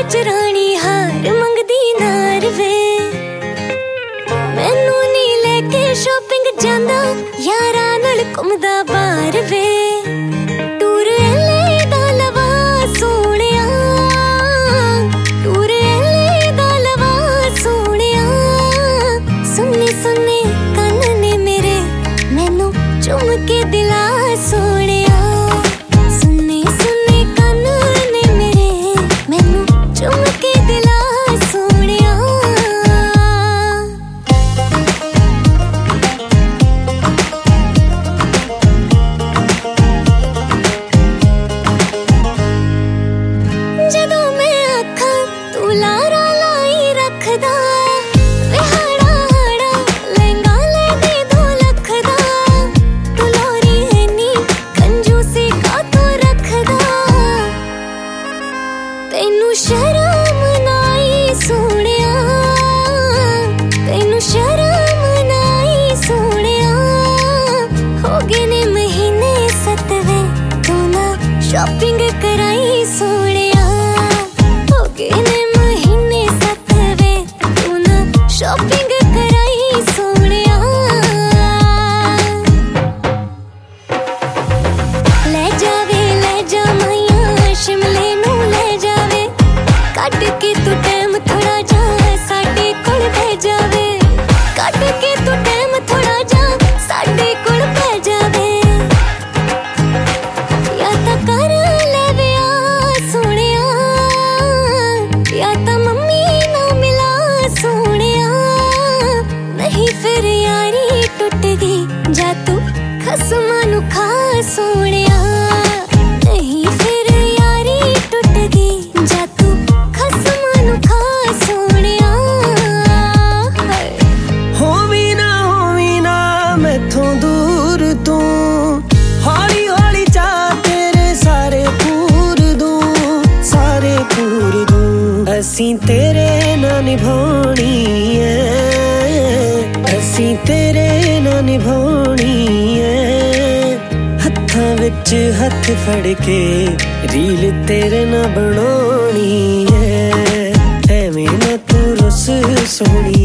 च रानी हार मंगदी नार वे, मैनू नी लेके शॉपिंग जांदा यारा नाल घुमदा बार वे। टूर एले दा लवा सोहणिया, टूर एले दा लवा सोहणिया, सुन्ने सुन्ने कन ने मेरे मैनू चुम के दिला सोहणिया। तैनू शर्म नाई सोहणिया, तैनू शर्म नाई सोहणिया, हो गए ने महीने 7वें तू ना शॉपिंग कराई सोहणिया। हो गए ने महीने 7वें तू ना शॉपिंग कराई सोहणिया। ले जा माइया शिमले नू ले जावे, कट के तू टाइम थोड़ा जा साडे कोल बह जावे, कट के तू टाइम थोड़ा जा साडे कोल बह जावे। या तां कर ले विआह सोहणिया, या तां मम्मी नाल मिला सोहणिया, नहीं फिर यारी टुट गई जा तू खसमां नू खा सोहणिया। नहीं फिर यारी टुट गई जा तू खसमां नू खा सोहणिया। होवी ना मैथों दूर तू, हौली हौली चा तेरे सारे पूर दूं, सारे पूर दूं। असीं तेरे नाल निभाउणी ऐ, असीं तेरे नाल निभाउणी ऐ। हत्थां विच हत्थ फड़ के रील तेरे नाल बनाउणी ऐ, एवें ना तू रुस सोहणी।